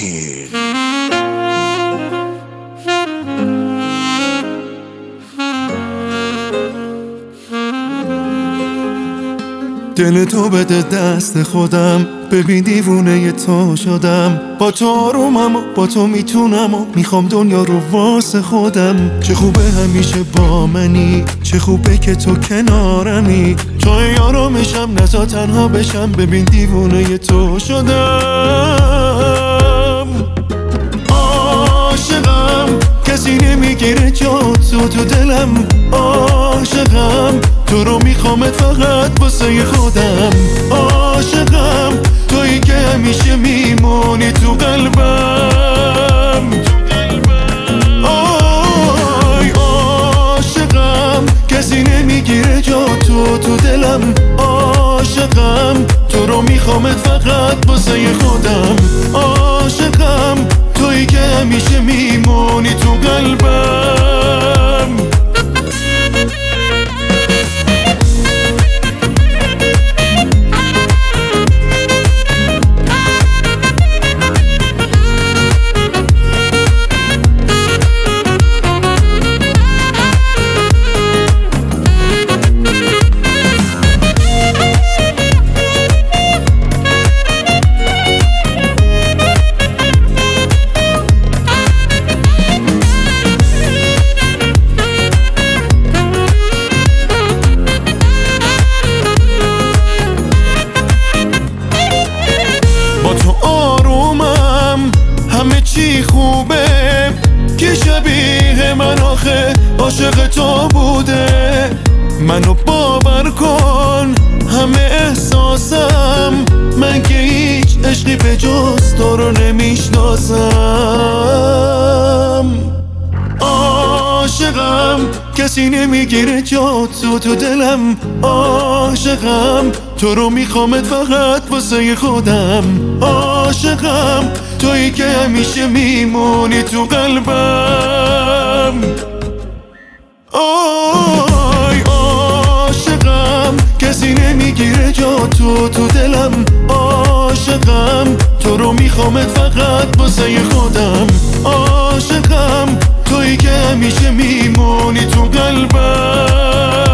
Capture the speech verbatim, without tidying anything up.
جاهل. دل تو بده دست خودم، ببین دیوونه تو شدم. با تو آرومم و با تو میتونم و میخوام دنیا رو واسه خودم. چه خوبه همیشه با منی، چه خوبه که تو کنارمی. تو آرامشم نزا تنها بشم، ببین دیوونه تو شدم. عاشقم کسی نمیگیره جا تو تو دلم. عاشقم تو رو میخوامت فقط واسه خودم. عاشقم تویی که همیشه میمونی تو قلبم. آی عاشقم کسی نمیگیره جا تو تو دلم. عاشقم تو رو میخوامت فقط واسه خودم. عاشقم تویی که همیشه میمونی تو قلبم. چی خوبه که شبیه من آخه عاشق تو بوده. منو باور کن همه احساسم، من که هیچ عشقی به جز تو رو نمیشناسم. عاشقم کسی نمیگیره جا تو تو دلم. عاشقم تو رو میخوامت فقط واسه خودم. عاشقم تویی که همیشه میمونی تو قلبم. آی عاشقم کسی نمیگیره جا تو تو دلم. عاشقم تو رو میخوامت فقط واسه خودم. عاشقم تویی که همیشه میمونی تو قلبم.